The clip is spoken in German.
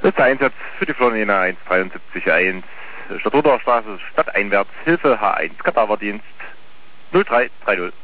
Letzter Einsatz für die Florina 173.1, Stadtrodauer Straße, stadteinwärts, Hilfe H1, Kadaverdienst 0330.